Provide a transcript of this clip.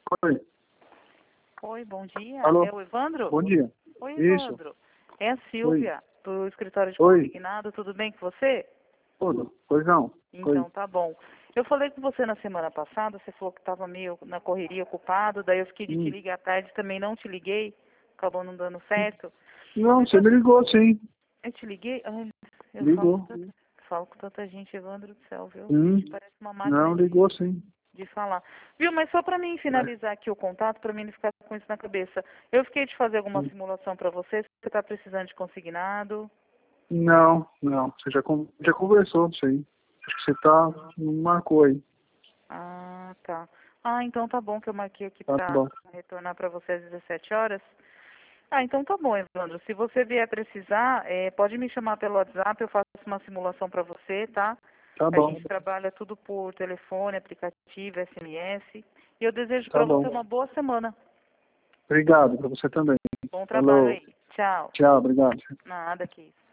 Oi. Oi, bom dia. Alô? É o Evandro? Bom dia. Oi, Isso. Evandro. É a Silvia, do escritório de Oi. consignado. Tudo bem com você? Tudo. Pois não. Então, Oi. tá bom. Eu falei com você na semana passada, você falou que estava meio na correria, ocupado, daí eu fiquei de te ligar à tarde, também não te liguei, acabou não dando certo. Não, você me ligou, sim. Eu te liguei? Ai, eu Ligou. falo com tanta gente, Evandro do céu, viu? Hum. Parece uma máquina Não, ligou, sim. de falar. Viu, mas só para mim finalizar aqui o contato, para mim não ficar com isso na cabeça. Eu fiquei de fazer alguma simulação para você, se você está precisando de consignado. Não, não. Você já conversou disso aí. Acho que você não marcou aí. Ah, tá. Ah, então tá bom que eu marquei aqui Tá para bom. retornar para você às 17 horas. Ah, então tá bom, Evandro. Se você vier precisar, pode me chamar pelo WhatsApp, eu faço uma simulação para você, tá? Tá A bom. gente trabalha tudo por telefone, aplicativo, SMS. E eu desejo Tá para você bom. uma boa semana. Obrigado, pra você também. Bom trabalho Falou. aí. Tchau. Tchau, obrigado. Nada que isso.